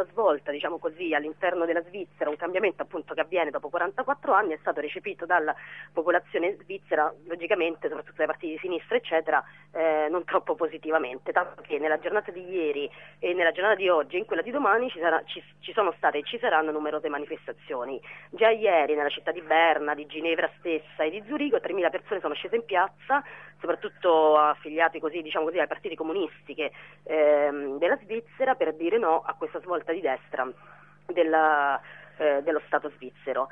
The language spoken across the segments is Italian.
questa svolta, diciamo così, all'interno della Svizzera, un cambiamento appunto che avviene dopo 44 anni, è stato recepito dalla popolazione svizzera, logicamente, soprattutto dai partiti di sinistra, eccetera, non troppo positivamente, tanto che nella giornata di ieri e nella giornata di oggi e in quella di domani ci sono state e ci saranno numerose manifestazioni. Già ieri nella città di Berna, di Ginevra stessa e di Zurigo 3.000 persone sono scese in piazza, soprattutto affiliati così, diciamo così, ai partiti comunisti della Svizzera, per dire no a questa svolta di destra dello Stato svizzero.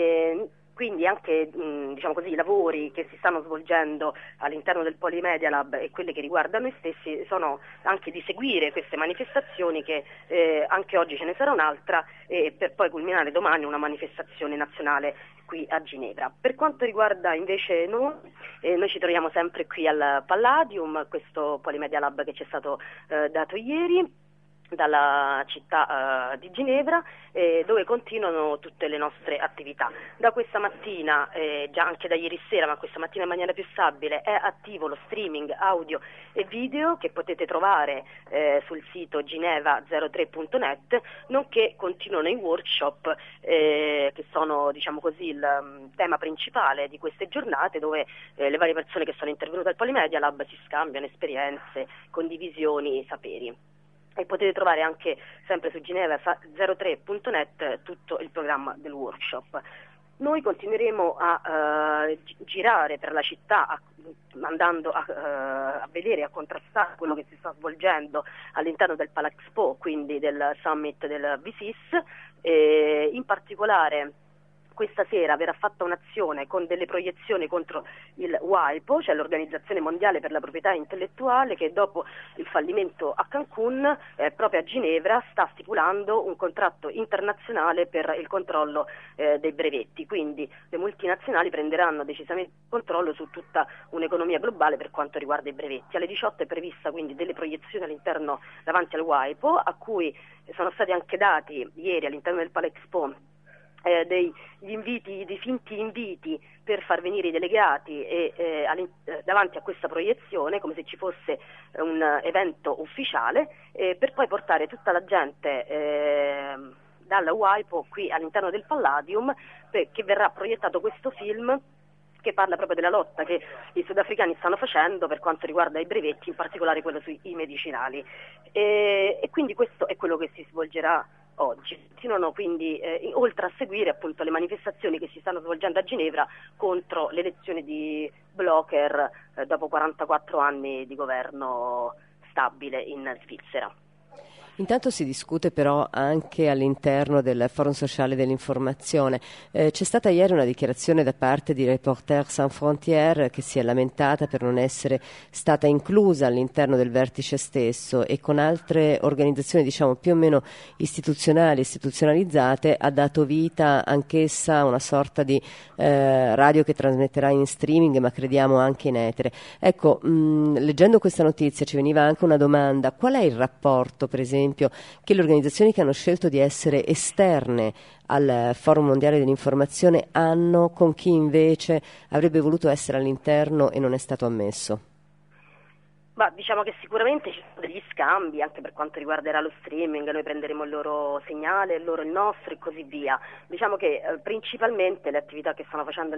Quindi anche diciamo così, i lavori che si stanno svolgendo all'interno del Polymedia Lab e quelli che riguardano noi stessi sono anche di seguire queste manifestazioni, che anche oggi ce ne sarà un'altra, per poi culminare domani una manifestazione nazionale qui a Ginevra. Per quanto riguarda invece noi ci troviamo sempre qui al Palladium, questo Polymedia Lab che ci è stato dato ieri dalla città di Ginevra, dove continuano tutte le nostre attività. Da questa mattina, già anche da ieri sera, ma questa mattina in maniera più stabile, è attivo lo streaming audio e video che potete trovare sul sito gineva03.net, nonché continuano i workshop che sono, diciamo così, il tema principale di queste giornate, dove le varie persone che sono intervenute al Polymedia Lab si scambiano esperienze, condivisioni, saperi. E potete trovare anche sempre su gineva03.net tutto il programma del workshop. Noi continueremo a girare per la città, andando a vedere, a contrastare quello che si sta svolgendo all'interno del Palexpo, quindi del summit del BSIS, in particolare. Questa sera verrà fatta un'azione con delle proiezioni contro il WIPO, cioè l'Organizzazione Mondiale per la Proprietà Intellettuale, che dopo il fallimento a Cancun, proprio a Ginevra, sta stipulando un contratto internazionale per il controllo dei brevetti. Quindi le multinazionali prenderanno decisamente il controllo su tutta un'economia globale per quanto riguarda i brevetti. Alle 18 è prevista quindi delle proiezioni all'interno, davanti al WIPO, a cui sono stati anche dati ieri all'interno del Palexpo dei finti inviti per far venire i delegati davanti a questa proiezione, come se ci fosse un evento ufficiale, per poi portare tutta la gente dalla WIPO qui all'interno del Palladium, che verrà proiettato questo film che parla proprio della lotta che i sudafricani stanno facendo per quanto riguarda i brevetti, in particolare quello sui medicinali. E quindi questo è quello che si svolgerà oggi. Continuano quindi, oltre a seguire appunto le manifestazioni che si stanno svolgendo a Ginevra contro l'elezione di Blocher dopo 44 anni di governo stabile in Svizzera. Intanto si discute però anche all'interno del Forum Sociale dell'Informazione. C'è stata ieri una dichiarazione da parte di Reporters Sans Frontières che si è lamentata per non essere stata inclusa all'interno del vertice stesso, e con altre organizzazioni, diciamo, più o meno istituzionalizzate, ha dato vita anch'essa a una sorta di radio che trasmetterà in streaming, ma crediamo anche in etere. Ecco, leggendo questa notizia ci veniva anche una domanda: qual è il rapporto, per esempio, che le organizzazioni che hanno scelto di essere esterne al Forum Mondiale dell'Informazione hanno con chi invece avrebbe voluto essere all'interno e non è stato ammesso? Ma diciamo che sicuramente ci sono degli scambi anche per quanto riguarderà lo streaming, noi prenderemo il loro segnale, loro il nostro e così via. Diciamo che principalmente le attività che sta facendo il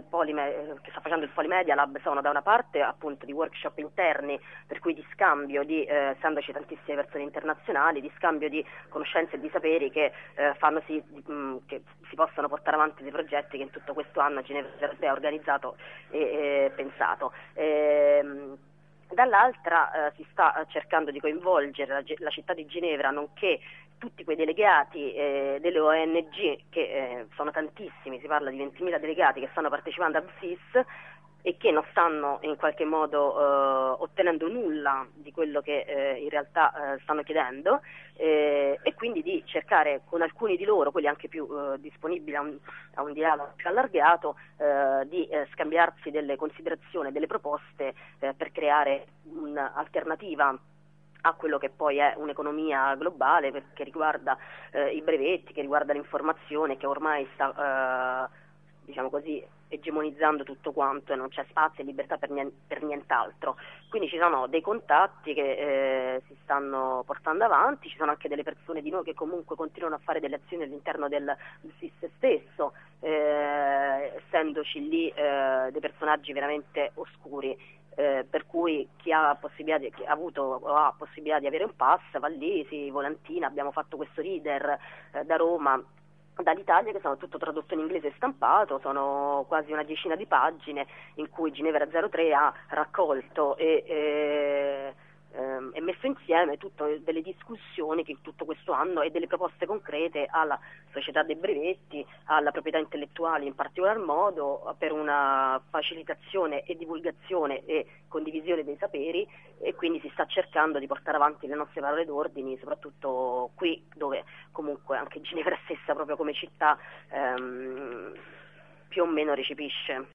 Polymedia Lab sono da una parte appunto di workshop interni, per cui di scambio essendoci tantissime persone internazionali, di scambio di conoscenze e di saperi che fanno sì che si possano portare avanti dei progetti che in tutto questo anno Ginevra ha organizzato e pensato. Dall'altra si sta cercando di coinvolgere la città di Ginevra, nonché tutti quei delegati delle ONG, che sono tantissimi, si parla di 20.000 delegati che stanno partecipando al SIS e che non stanno in qualche modo ottenendo nulla di quello che in realtà stanno chiedendo, e quindi di cercare con alcuni di loro, quelli anche più disponibili a un dialogo più allargato, di scambiarsi delle considerazioni, delle proposte per creare un'alternativa a quello che poi è un'economia globale che riguarda i brevetti, che riguarda l'informazione, che ormai sta diciamo così, egemonizzando tutto quanto e non c'è spazio e libertà per nient'altro. Quindi ci sono dei contatti che si stanno portando avanti, ci sono anche delle persone di noi che comunque continuano a fare delle azioni all'interno del SIS stesso, essendoci lì dei personaggi veramente oscuri. Per cui chi ha possibilità chi ha avuto o ha possibilità di avere un pass va lì, si volantina. Abbiamo fatto questo reader da Roma, dall'Italia, che sono tutto tradotto in inglese e stampato, sono quasi una decina di pagine in cui Ginevra 03 ha raccolto e messo insieme tutte delle discussioni che tutto questo anno e delle proposte concrete alla società dei brevetti, alla proprietà intellettuale in particolar modo, per una facilitazione e divulgazione e condivisione dei saperi, e quindi si sta cercando di portare avanti le nostre parole d'ordine, soprattutto qui dove comunque anche Ginevra stessa proprio come città più o meno recepisce.